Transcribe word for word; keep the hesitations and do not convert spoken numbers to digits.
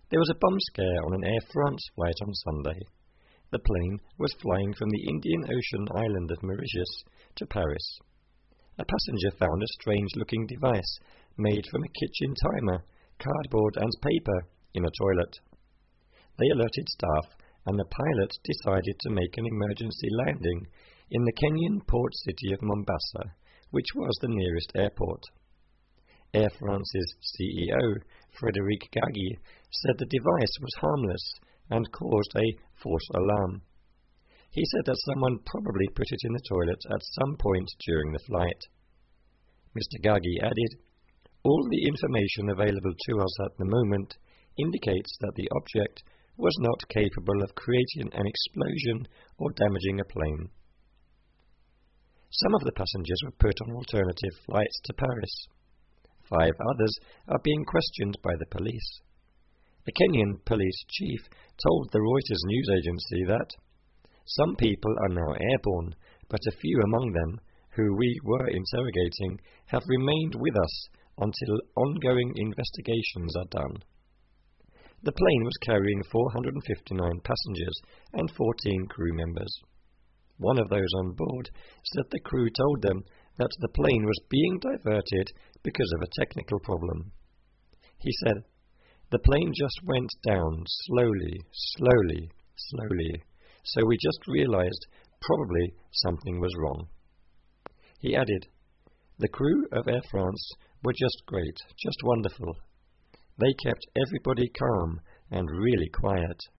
There was a bomb scare on an Air France flight on Sunday. The plane was flying from the Indian Ocean island of Mauritius to Paris. A passenger found a strange-looking device made from a kitchen timer, cardboard and paper in a toilet. They alerted staff, and the pilot decided to make an emergency landing in the Kenyan port city of Mombasa, which was the nearest airport. Air France's C E O, Frédéric Gaggi, said the device was harmless and caused a false alarm. He said that someone probably put it in the toilet at some point during the flight. Mister Gaggi added, "All the information available to us at the moment indicates that the object was not capable of creating an explosion or damaging a plane." Some of the passengers were put on alternative flights to Paris. Five others are being questioned by the police. A Kenyan police chief told the Reuters news agency that some people are now airborne, but a few among them, who we were interrogating, have remained with us until ongoing investigations are done. The plane was carrying four hundred fifty-nine passengers and fourteen crew members. One of those on board said the crew told them that the plane was being diverted because of a technical problem. He said, "The plane just went down slowly, slowly, slowly, so we just realized probably something was wrong." He added, "The crew of Air France were just great, just wonderful. They kept everybody calm and really quiet."